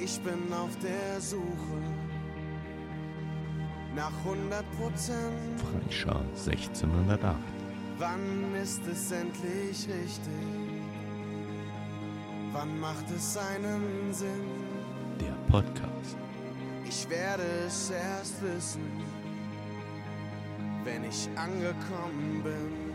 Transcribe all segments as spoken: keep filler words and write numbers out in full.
Ich bin auf der Suche nach hundert Prozent. Freischar sechzehnhundertacht. Wann ist es endlich richtig? Wann macht es einen Sinn? Der Podcast. Ich werde es erst wissen, wenn ich angekommen bin.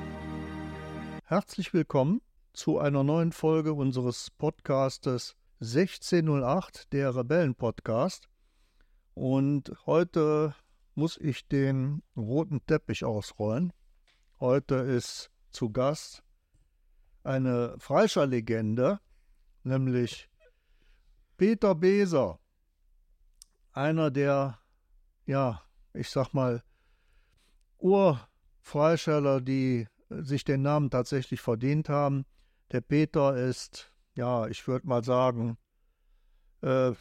Herzlich willkommen zu einer neuen Folge unseres Podcastes sechzehnhundertacht, der Rebellen-Podcast. Und heute muss ich den roten Teppich ausrollen. Heute ist zu Gast eine Freischar-Legende, nämlich Peter Beser. Einer der, ja, ich sag mal, Urfreischärler, die sich den Namen tatsächlich verdient haben. Der Peter ist, ja, ich würde mal sagen, äh,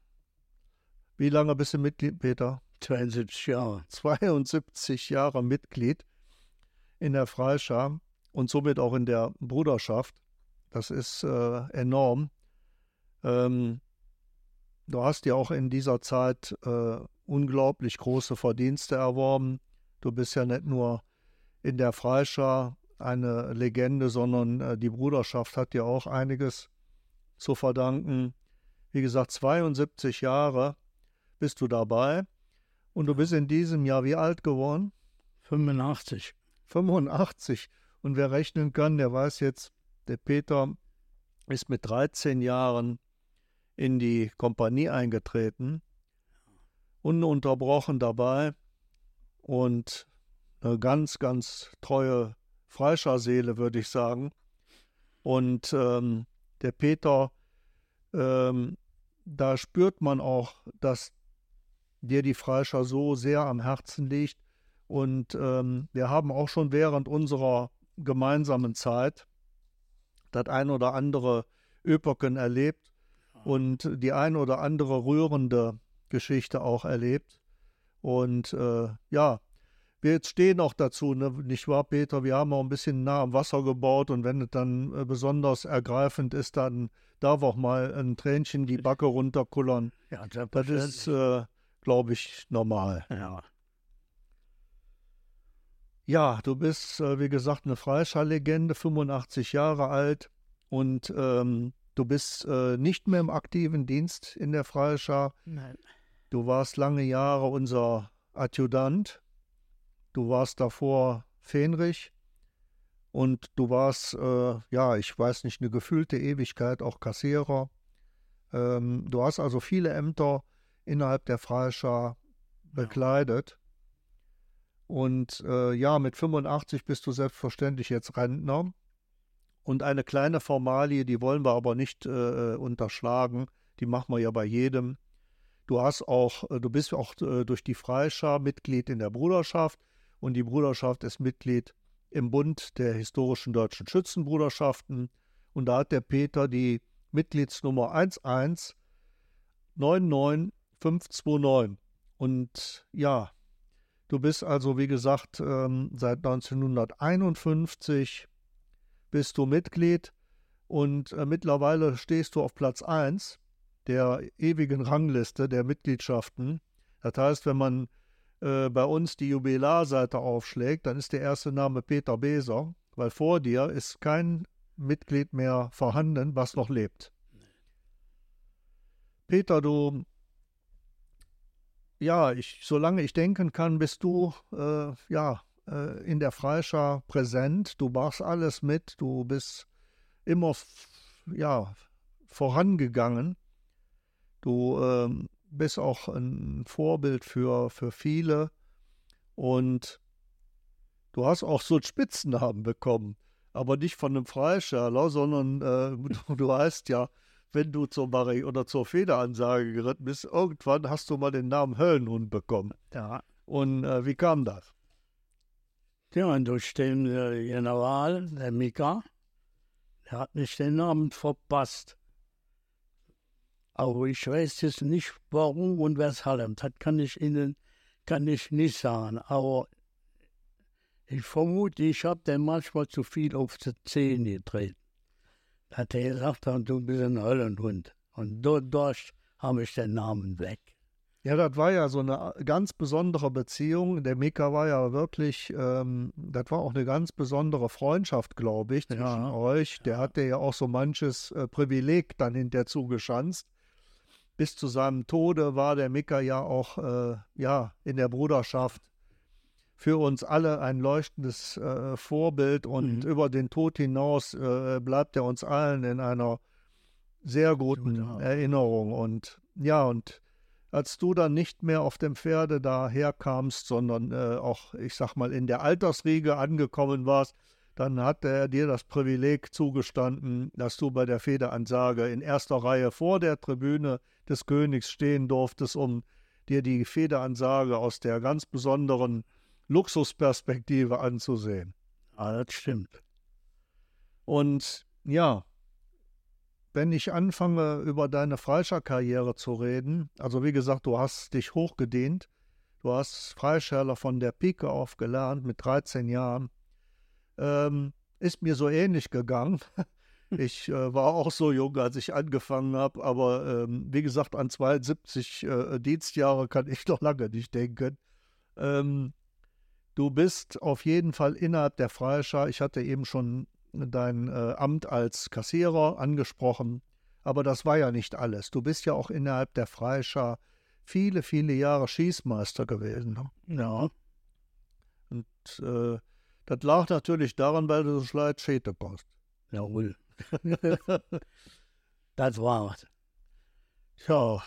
wie lange bist du Mitglied, Peter? zweiundsiebzig Jahre. zweiundsiebzig Jahre Mitglied in der Freischar und somit auch in der Bruderschaft. Das ist äh, enorm. Ähm, du hast ja auch in dieser Zeit äh, unglaublich große Verdienste erworben. Du bist ja nicht nur in der Freischar eine Legende, sondern äh, die Bruderschaft hat dir auch einiges zu verdanken. Wie gesagt, zweiundsiebzig Jahre bist du dabei und du bist in diesem Jahr wie alt geworden? fünfundachtzig. fünfundachtzig. Und wer rechnen kann, der weiß jetzt, der Peter ist mit dreizehn Jahren in die Kompanie eingetreten, ununterbrochen dabei und eine ganz, ganz treue Freischarseele, würde ich sagen. Und ähm, der Peter, ähm, da spürt man auch, dass dir die Freischar so sehr am Herzen liegt. Und ähm, wir haben auch schon während unserer gemeinsamen Zeit das ein oder andere Öperken erlebt und die ein oder andere rührende Geschichte auch erlebt. Und äh, ja, wir jetzt stehen auch dazu, ne? Nicht wahr, Peter? Wir haben auch ein bisschen nah am Wasser gebaut und wenn es dann äh, besonders ergreifend ist, dann darf auch mal ein Tränchen die Backe runterkullern. Ja, das ist, äh, glaube ich, normal. Ja. Ja, du bist, äh, wie gesagt, eine Freischar-Legende, fünfundachtzig Jahre alt und ähm, du bist äh, nicht mehr im aktiven Dienst in der Freischar. Nein. Du warst lange Jahre unser Adjutant. Du warst davor Fähnrich und du warst, äh, ja, ich weiß nicht, eine gefühlte Ewigkeit auch Kassierer. Ähm, du hast also viele Ämter innerhalb der Freischar bekleidet. Und äh, ja, mit fünfundachtzig bist du selbstverständlich jetzt Rentner. Und eine kleine Formalie, die wollen wir aber nicht äh, unterschlagen, die machen wir ja bei jedem. Du hast auch, du bist auch äh, durch die Freischar Mitglied in der Bruderschaft. Und die Bruderschaft ist Mitglied im Bund der historischen deutschen Schützenbruderschaften. Und da hat der Peter die Mitgliedsnummer eins eins neun neun fünf zwei neun. Und ja, du bist also, wie gesagt, ähm, seit neunzehnhunderteinundfünfzig bist du Mitglied. Und äh, mittlerweile stehst du auf Platz eins der ewigen Rangliste der Mitgliedschaften. Das heißt, wenn man bei uns die Jubilarseite aufschlägt, dann ist der erste Name Peter Beser, weil vor dir ist kein Mitglied mehr vorhanden, was noch lebt. Peter, du, ja, ich, solange ich denken kann, bist du äh, ja, äh, in der Freischar präsent, du machst alles mit, du bist immer ja, vorangegangen, du ähm, bist auch ein Vorbild für, für viele und du hast auch so einen Spitzennamen bekommen, aber nicht von einem Freischärler, sondern äh, du, du heißt ja, wenn du zur Marie oder zur Federansage geritten bist, irgendwann hast du mal den Namen Höllenhund bekommen. Ja. Und äh, wie kam das? Ja, und durch den äh, General, der Mika, der hat mich den Namen verpasst. Aber ich weiß jetzt nicht, warum und weshalb. Das kann ich Ihnen kann ich nicht sagen. Aber ich vermute, ich habe den manchmal zu viel auf die Zähne getreten. Da hat er gesagt, du bist ein Höllenhund. Und dadurch habe ich den Namen weg. Ja, das war ja so eine ganz besondere Beziehung. Der Mika war ja wirklich, ähm, das war auch eine ganz besondere Freundschaft, glaube ich, zwischen Ja. euch. Der hatte ja auch so manches äh, Privileg dann hinterher zugeschanzt. Bis zu seinem Tode war der Mika ja auch äh, ja, in der Bruderschaft für uns alle ein leuchtendes äh, Vorbild und Mhm. über den Tod hinaus äh, bleibt er uns allen in einer sehr guten Ja. Erinnerung. Und ja, und als du dann nicht mehr auf dem Pferde daherkamst, sondern äh, auch, ich sag mal, in der Altersriege angekommen warst, dann hat er dir das Privileg zugestanden, dass du bei der Federansage in erster Reihe vor der Tribüne des Königs stehen durftest, um dir die Federansage aus der ganz besonderen Luxusperspektive anzusehen. Ja, das stimmt. Und ja, wenn ich anfange, über deine Freischärlerkarriere zu reden, also wie gesagt, du hast dich hochgedehnt, du hast Freischärler von der Pike auf gelernt mit dreizehn Jahren, ähm, ist mir so ähnlich gegangen. Ich äh, war auch so jung, als ich angefangen habe, aber ähm, wie gesagt, an zweiundsiebzig äh, Dienstjahre kann ich noch lange nicht denken. Ähm, du bist auf jeden Fall innerhalb der Freischar, ich hatte eben schon dein äh, Amt als Kassierer angesprochen, aber das war ja nicht alles. Du bist ja auch innerhalb der Freischar viele, viele Jahre Schießmeister gewesen. Ne? Ja, Und äh, das lag natürlich daran, weil du so schlecht Schäte kannst. jawohl. Das war's. Ja.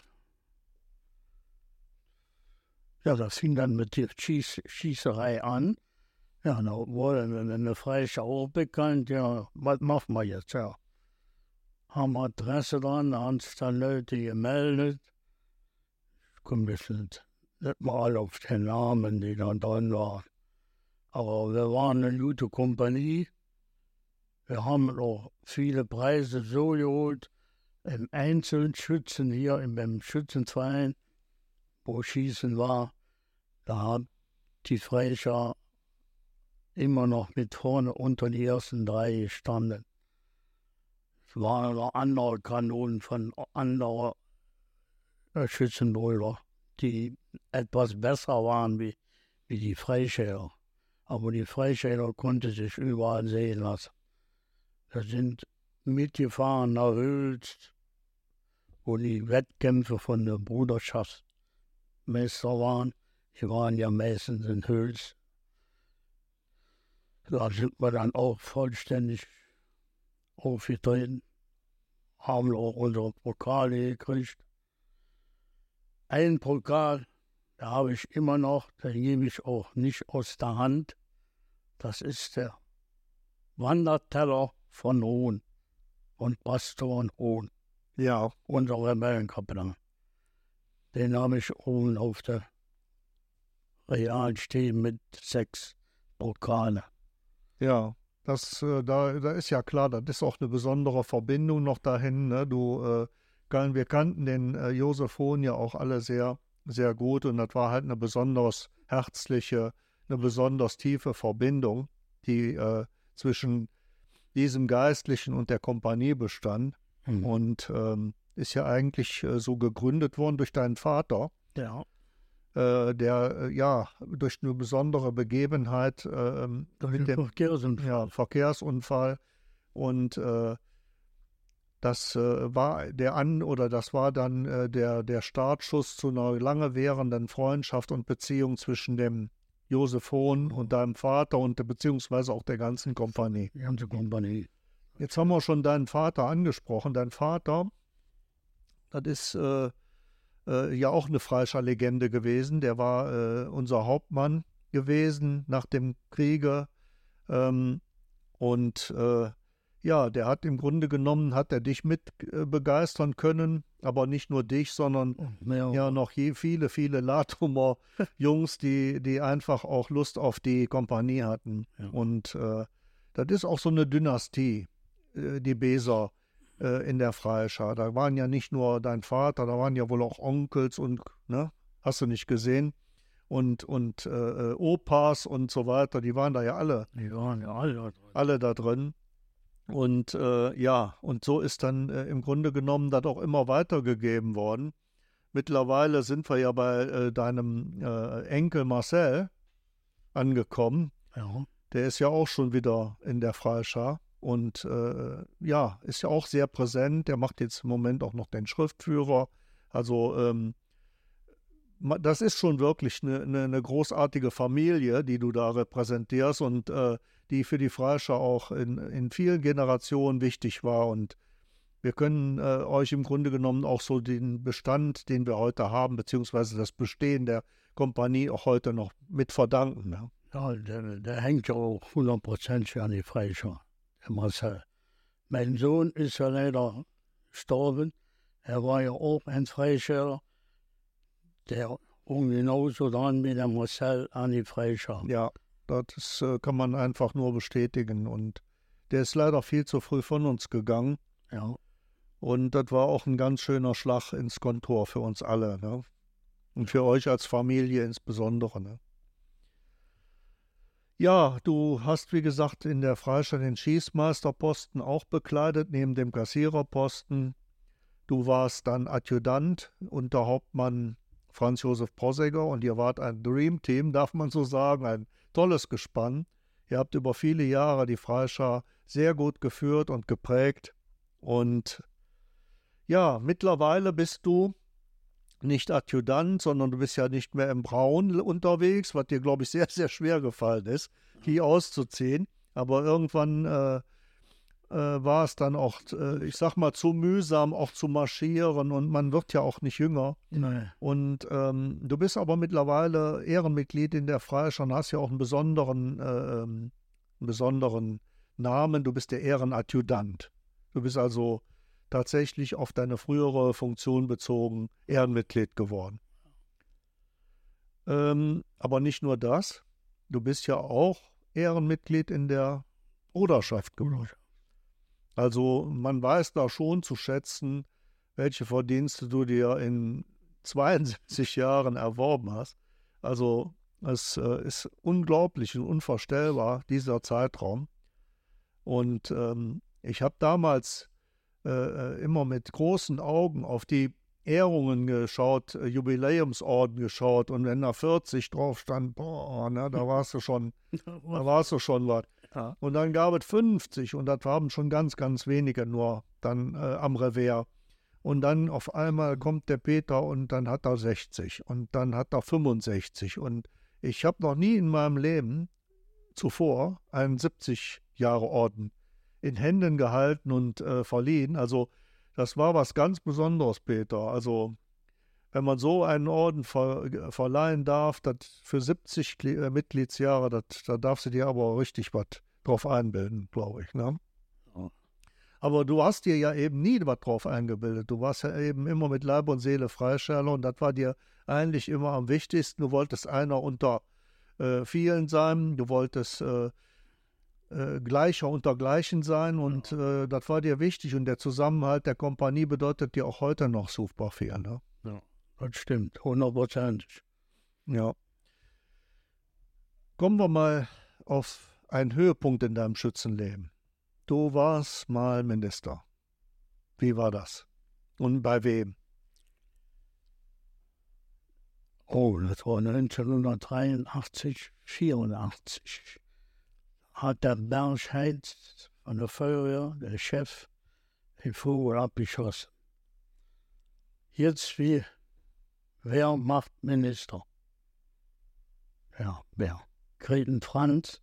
Ja, das fing dann mit der Schieß Schießerei an. Ja, da wurde eine Freischar auch bekannt. Ja, was machen wir jetzt? Ja. Haben Adresse dran, da haben sich dann Leute gemeldet. Ich komme jetzt nicht, nicht mal auf den Namen, die da dran waren. Aber wir waren eine gute Kompanie. Wir haben noch viele Preise so geholt. Im Einzelschützen hier, im Schützenverein, wo Schießen war, da hat die Freischar immer noch mit vorne unter die ersten drei gestanden. Es waren noch andere Kanonen von anderen Schützenbrüder, die etwas besser waren wie, wie die Freischäler. Aber die Freischäler konnten sich überall sehen lassen. Wir sind mitgefahren nach Hülst, wo die Wettkämpfe von der Bruderschaftsmeister waren. Die waren ja meistens in Hülst. Da sind wir dann auch vollständig aufgetreten, haben auch unsere Pokale gekriegt. Einen Pokal, da habe ich immer noch, den gebe ich auch nicht aus der Hand. Das ist der Wanderteller von Hohn, von Pastor Hohn, Ja, unser Rebellenkapitän. Den habe ich oben auf der Real stehen mit sechs Pokale. ja. Das, äh, da, da ist ja klar, das ist auch eine besondere Verbindung noch dahin. Ne? Du, äh, kann- wir kannten den äh, Josef Hohn ja auch alle sehr, sehr gut und das war halt eine besonders herzliche, eine besonders tiefe Verbindung, die äh, zwischen diesem Geistlichen und der Kompanie bestand. Hm. Und ähm, ist ja eigentlich äh, so gegründet worden durch deinen Vater, Ja, äh, der äh, ja durch eine besondere Begebenheit äh, ähm, durch mit den dem Verkehrsunfall. ja, Verkehrsunfall und äh, das äh, war der an oder das war dann äh, der, der Startschuss zu einer lange währenden Freundschaft und Beziehung zwischen dem Josef Hohn und deinem Vater und der, beziehungsweise auch der ganzen Kompanie. Die ganze Kompanie. Jetzt haben wir schon deinen Vater angesprochen. Dein Vater, das ist äh, äh, ja auch eine Freischar-Legende gewesen. Der war äh, unser Hauptmann gewesen nach dem Kriege. Ähm, und äh, ja, der hat im Grunde genommen, hat er dich mit äh, begeistern können, aber nicht nur dich, sondern Ja, ja noch je, viele, viele Latumer Jungs, die, die einfach auch Lust auf die Kompanie hatten. Ja. Und äh, das ist auch so eine Dynastie, äh, die Beser äh, in der Freischar. Da waren ja nicht nur dein Vater, da waren ja wohl auch Onkels und, ne, hast du nicht gesehen? Und, und äh, Opas und so weiter, die waren da ja alle, die waren ja alle da drin. alle da drin. Und äh, ja, und so ist dann äh, im Grunde genommen das auch immer weitergegeben worden. Mittlerweile sind wir ja bei äh, deinem äh, Enkel Marcel angekommen. Ja. Der ist ja auch schon wieder in der Freischar und äh, ja, ist ja auch sehr präsent. Der macht jetzt im Moment auch noch den Schriftführer. Also ähm, ma- das ist schon wirklich eine, eine, eine großartige Familie, die du da repräsentierst und äh, die für die Freischar auch in, in vielen Generationen wichtig war. Und wir können äh, euch im Grunde genommen auch so den Bestand, den wir heute haben, beziehungsweise das Bestehen der Kompanie auch heute noch mit verdanken. Ne? Ja, der, der hängt ja auch hundert Prozent an die Freischar, der Marcel. Mein Sohn ist ja leider gestorben. Er war ja auch ein Freischäler, der auch genauso dran wie der Marcel an die Freischar. Ja, das äh, kann man einfach nur bestätigen. Und der ist leider viel zu früh von uns gegangen. Ja, Und das war auch ein ganz schöner Schlag ins Kontor für uns alle. Ne? Und für euch als Familie insbesondere. Ne? Ja, du hast, wie gesagt, in der Freischar den Schießmeisterposten auch bekleidet, neben dem Kassiererposten. Du warst dann Adjutant unter Hauptmann Franz Josef Prosegger und ihr wart ein Dream Team, darf man so sagen, ein tolles Gespann. Ihr habt über viele Jahre die Freischar sehr gut geführt und geprägt. Und ja, mittlerweile bist du nicht Adjutant, sondern du bist ja nicht mehr im Braun unterwegs, was dir, glaube ich, sehr, sehr schwer gefallen ist, die auszuziehen. Aber irgendwann äh, äh, war es dann auch, äh, ich sag mal, zu mühsam, auch zu marschieren und man wird ja auch nicht jünger. nee. Und ähm, du bist aber mittlerweile Ehrenmitglied in der Freischar und hast ja auch einen besonderen, äh, einen besonderen Namen. Du bist der Ehrenadjutant. Du bist also tatsächlich auf deine frühere Funktion bezogen Ehrenmitglied geworden. Ähm, aber nicht nur das, du bist ja auch Ehrenmitglied in der Bruderschaft geworden. Also man weiß da schon zu schätzen, welche Verdienste du dir in zweiundsiebzig Jahren erworben hast. Also es äh, ist unglaublich und unvorstellbar, dieser Zeitraum. Und ähm, ich habe damals äh, immer mit großen Augen auf die Ehrungen geschaut, äh, Jubiläumsorden geschaut und wenn da vierzig drauf stand, boah, ne, da warst du schon, da warst du schon was. Ja. Und dann gab es fünfzig und das haben schon ganz, ganz wenige nur dann äh, am Revers. Und dann auf einmal kommt der Peter und dann hat er sechzig und dann hat er fünfundsechzig. Und ich habe noch nie in meinem Leben zuvor einen siebzig-Jahre-Orden in Händen gehalten und äh, verliehen. Also das war was ganz Besonderes, Peter. Also wenn man so einen Orden ver verleihen darf, das für siebzig Kli äh, Mitgliedsjahre, das, da darfst du dir aber richtig was drauf einbilden, glaube ich. Ne? Ja. Aber du hast dir ja eben nie was drauf eingebildet. Du warst ja eben immer mit Leib und Seele Freischärler und das war dir eigentlich immer am wichtigsten. Du wolltest einer unter äh, vielen sein, du wolltest äh, äh, Gleicher unter Gleichen sein und äh, das war dir wichtig und der Zusammenhalt der Kompanie bedeutet dir auch heute noch super viel. Ne? Ja, das stimmt, hundertprozentig. Ja. Kommen wir mal auf einen Höhepunkt in deinem Schützenleben. Du warst mal Minister. Wie war das? Und bei wem? Oh, das war neunzehnhundertdreiundachtzig, vierundachtzig. Hat der Bergheid von der Feuerwehr, der Chef, den Vogel abgeschossen. Jetzt wie, wer macht Minister? Ja, wer? Greten Franz.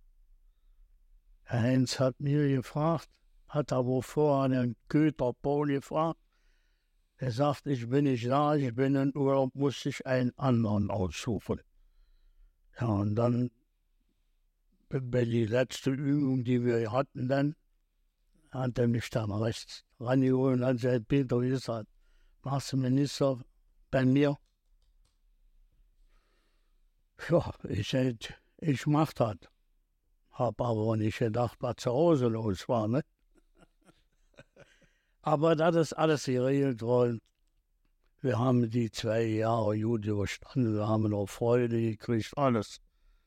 Herr Heinz hat mir gefragt, hat aber vorher den Köter Paul gefragt. Er sagt, ich bin nicht da, ich bin in Urlaub, muss ich einen anderen aussuchen. Ja, und dann, bei die letzte Übung, die wir hatten dann, hat er mich dann rechts rangeholt und hat gesagt, Peter, wie ist das? Machst du Minister bei mir? Ja, ich sagte, ich mach das. Hab aber nicht gedacht, was zu Hause los war, ne? Aber das ist alles geregelt worden. Wir haben die zwei Jahre gut überstanden, wir haben noch Freude gekriegt, alles.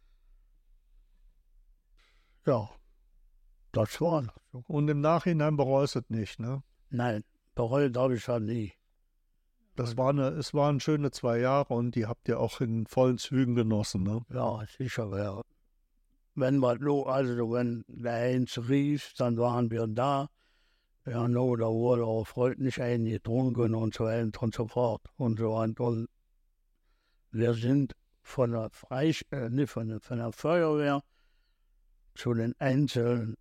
Ja, das war das. Und im Nachhinein bereust du es nicht, ne? Nein, bereut habe ich das nie. Das war eine, es waren schöne zwei Jahre und die habt ihr auch in vollen Zügen genossen, ne? Ja, sicher, ja. Wenn was lo, also wenn der Heinz rief, dann waren wir da. Ja, no, da wurde auch freundlich eingetrunken und so weiter und so fort. Und so und, und wir sind von der Freisch äh, nicht von der, von der Feuerwehr zu den einzelnen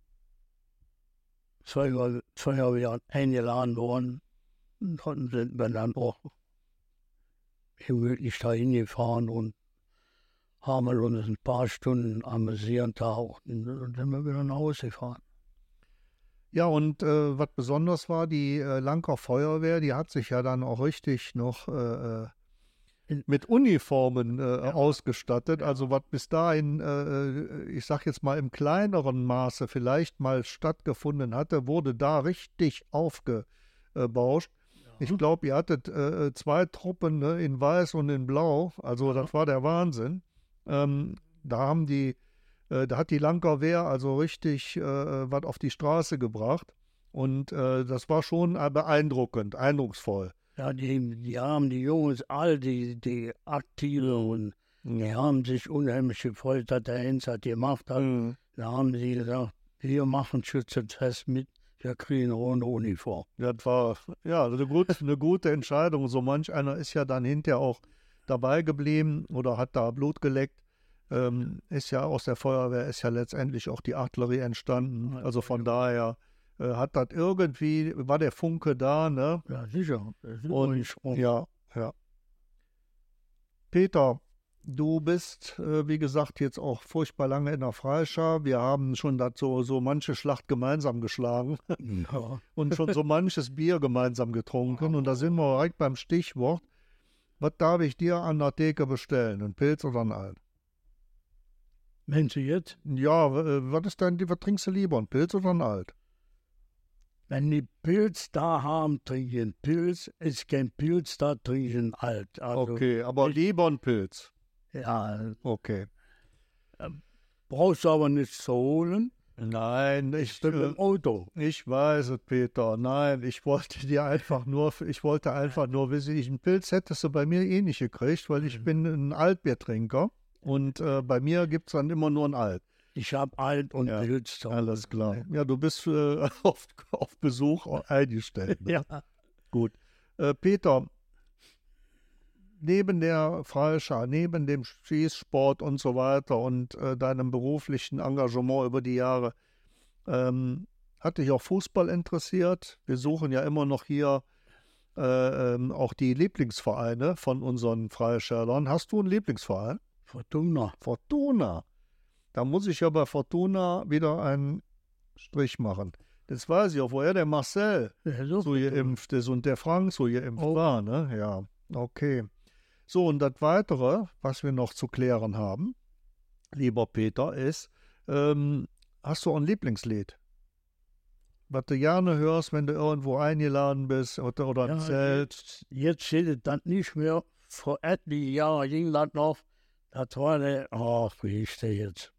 Feuer, Feuerwehren eingeladen worden. Und dann sind wir dann auch gemütlich dahin gefahren und haben uns ein paar Stunden amüsiert da und dann sind wir wieder nach Hause gefahren. Ja, und äh, was besonders war, die äh, Lanker Feuerwehr, die hat sich ja dann auch richtig noch äh, mit Uniformen äh, ja. ausgestattet. Ja. Also was bis dahin, äh, ich sag jetzt mal im kleineren Maße vielleicht mal stattgefunden hatte, wurde da richtig aufgebauscht. Ja. Ich glaube, ihr hattet äh, zwei Truppen, ne, in Weiß und in Blau. Also ja. das war der Wahnsinn. Ähm, da haben die Da hat die Lanker Wehr also richtig äh, was auf die Straße gebracht. Und äh, das war schon beeindruckend, eindrucksvoll. Ja, die, die haben die Jungs, all die, die Aktive, und die haben sich unheimlich gefreut, dass der Heinz das gemacht hat. Mhm. Da haben sie gesagt, wir machen Schützenfest mit, wir kriegen auch eine Uniform. Das war ja eine, gut, eine gute Entscheidung. So manch einer ist ja dann hinterher auch dabei geblieben oder hat da Blut geleckt. Ähm, ist ja aus der Feuerwehr ist ja letztendlich auch die Artillerie entstanden. Also von daher äh, hat das irgendwie, war der Funke da, ne? Ja, sicher. Und, ja, ja. Peter, du bist, äh, wie gesagt, jetzt auch furchtbar lange in der Freischar. Wir haben schon das so, so manche Schlacht gemeinsam geschlagen ja. und schon so manches Bier gemeinsam getrunken. Und da sind wir direkt beim Stichwort. Was darf ich dir an der Theke bestellen? Ein Pilz oder ein Alt? Meinst du jetzt? Ja, was ist denn, was trinkst du lieber, ein Pilz oder ein Alt? Wenn die Pilz da haben, trinke ich einen Pilz. Ist kein Pilz da, trinke ich einen Alt. Also okay, aber ich, lieber ein Pilz. Ja. Okay. Brauchst du aber nichts zu holen? Nein, ich bin äh, im Auto. Ich weiß es, Peter. Nein, ich wollte dir einfach nur, ich wollte einfach nur wissen, ich einen Pilz hättest du bei mir eh nicht gekriegt, weil ich bin ein Altbiertrinker. Und äh, bei mir gibt es dann immer nur ein Alt. Ich habe Alt und ja, Pilz. Alles klar. Ja, du bist äh, auf, auf Besuch eingestellt. Ne? Ja. Gut. Äh, Peter, neben der Freischar, neben dem Schießsport und so weiter und äh, deinem beruflichen Engagement über die Jahre, ähm, hat dich auch Fußball interessiert? Wir suchen ja immer noch hier äh, ähm, auch die Lieblingsvereine von unseren Freischärlern. Hast du einen Lieblingsverein? Fortuna. Fortuna. Da muss ich ja bei Fortuna wieder einen Strich machen. Das weiß ich auch, woher der Marcel ja, so, so geimpft ist und der Frank so geimpft oh. war, ne? Ja, okay. So, und das Weitere, was wir noch zu klären haben, lieber Peter, ist, ähm, hast du ein Lieblingslied? Was du gerne hörst, wenn du irgendwo eingeladen bist oder, oder ja, ein Zelt? Jetzt, jetzt steht es dann nicht mehr. Vor etlichen Jahren ging das noch. Das war der, ach, wie ist der jetzt?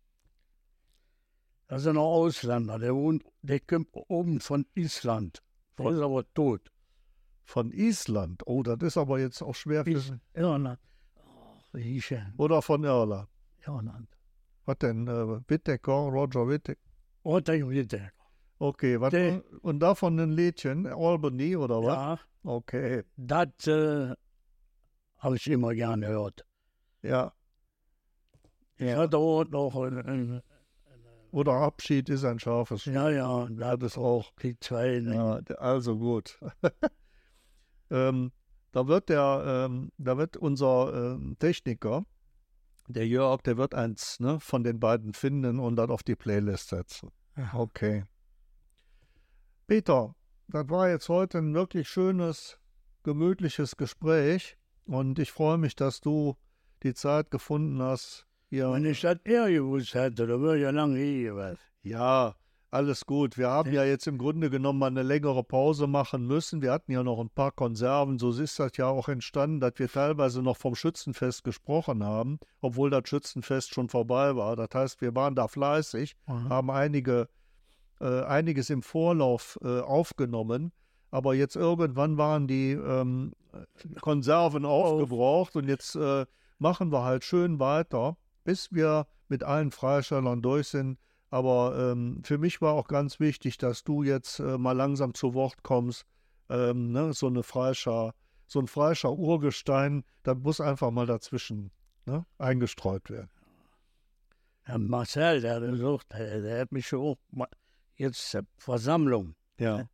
Das ist ein Ausländer, der wohnt, der kommt oben von Island. Der ist aber tot. Von Island? Oh, das ist aber jetzt auch schwer für... Is Irland. Oh, wie ist er? Oder von Irland? Irland. Was denn? Äh, Whittaker, Roger Whittaker? Roger Whittaker. Okay, was, der, und davon ein Liedchen, Albany oder was? Ja. Okay. Das äh, habe ich immer gerne gehört. Ja. Ich hatte auch noch ein, ein, oder Abschied ist ein scharfes Schwert. Ja, ja, das ist auch. Die zwei. Ne? Ja, also gut. ähm, da wird der, ähm, da wird unser ähm, Techniker, der Jörg, der wird eins, ne, von den beiden finden und dann auf die Playlist setzen. Okay. Peter, das war jetzt heute ein wirklich schönes, gemütliches Gespräch und ich freue mich, dass du die Zeit gefunden hast. Hier. Wenn ich das eher gewusst hätte, dann wäre ich ja lange hier gewesen. Ja, alles gut. Wir haben ja jetzt im Grunde genommen mal eine längere Pause machen müssen. Wir hatten ja noch ein paar Konserven. So ist das ja auch entstanden, dass wir teilweise noch vom Schützenfest gesprochen haben, obwohl das Schützenfest schon vorbei war. Das heißt, wir waren da fleißig, mhm. haben einige, äh, einiges im Vorlauf äh, aufgenommen. Aber jetzt irgendwann waren die ähm, Konserven aufgebraucht und jetzt äh, machen wir halt schön weiter, bis wir mit allen Freistellern durch sind. Aber ähm, für mich war auch ganz wichtig, dass du jetzt äh, mal langsam zu Wort kommst. Ähm, ne? So eine Freischar, so ein Freischar Urgestein, da muss einfach mal dazwischen, ne? eingestreut werden. Herr Marcel, der hat gesagt, der, der hat mich auch mal jetzt äh, Versammlung. Ja.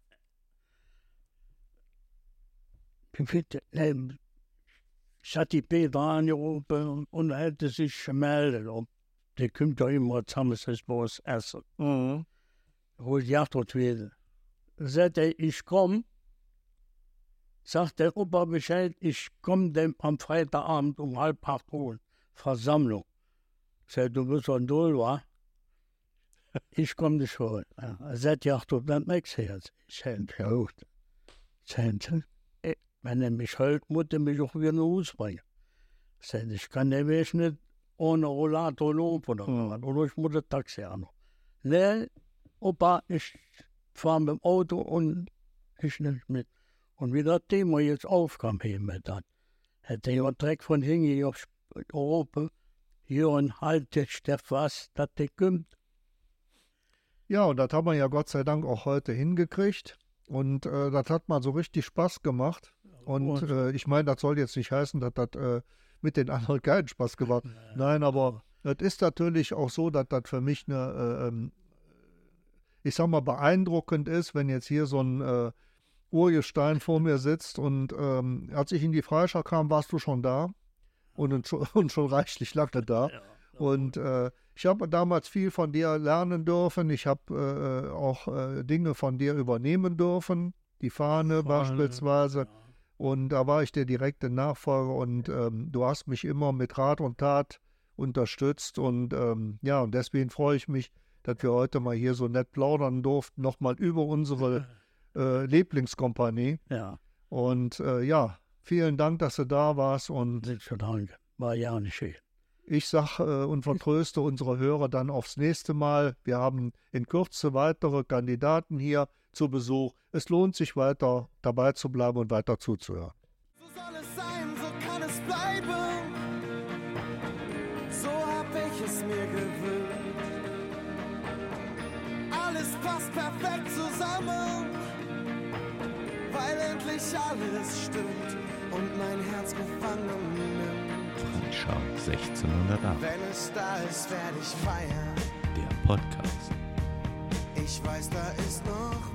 Ich hatte die Peter angerufen und er hätte sich gemeldet. Und der kommt ja immer zusammen, das ist bei uns Essen. Mhm. Holt die Achtung wieder. Sagt er, ich komme. Sagt der Opa Bescheid, ich komme dem am Freitagabend um halb acht holen. Versammlung. Sagt, du bist ein Null, wa? Ich komme dich holen. Er sagt, ja, du dann nächstes Jahr. Ich sage, ja gut. Sagt, wenn er mich hält, muss er mich auch wieder nach Hause bringen. Ich sage, ich kann den Weg nicht ohne Rollator laufen oder was. Oder ich muss das Taxi an. Nee, Opa, ich fahre mit dem Auto und ich nicht mit. Und wie das Thema jetzt aufkam hier mit dann, hat er direkt von hinten auf Europa, Jörn, halt jetzt der was, dass der kommt. Ja, und das haben wir ja Gott sei Dank auch heute hingekriegt. Und äh, das hat mal so richtig Spaß gemacht. Und äh, ich meine, das soll jetzt nicht heißen, dass das äh, mit den anderen keinen Spaß gemacht hat. Nein, aber das ist natürlich auch so, dass das für mich eine, äh, ich sag mal, beeindruckend ist, wenn jetzt hier so ein äh, Urgestein vor mir sitzt. Und ähm, als ich in die Freischar kam, warst du schon da. Und schon, und schon reichlich lange da. Und äh, ich habe damals viel von dir lernen dürfen. Ich habe äh, auch äh, Dinge von dir übernehmen dürfen. Die Fahne, Fahne beispielsweise. Ja. Und da war ich der direkte Nachfolger. Und ähm, du hast mich immer mit Rat und Tat unterstützt. Und ähm, ja, und deswegen freue ich mich, dass wir heute mal hier so nett plaudern durften. Nochmal über unsere äh, Lieblingskompanie. Ja. Und äh, ja, vielen Dank, dass du da warst. Und Nicht zu danken. War ja nicht schön. Ich sage äh, und vertröste unsere Hörer dann aufs nächste Mal. Wir haben in Kürze weitere Kandidaten hier zu Besuch. Es lohnt sich weiter dabei zu bleiben und weiter zuzuhören. So soll es sein, so kann es bleiben. So hab ich es mir gewöhnt. Alles passt perfekt zusammen, weil endlich alles stimmt und mein Herz gefangen nimmt. Freischar sechzehnhundertacht. Wenn es da ist, werde ich feiern. Der Podcast. Ich weiß, da ist noch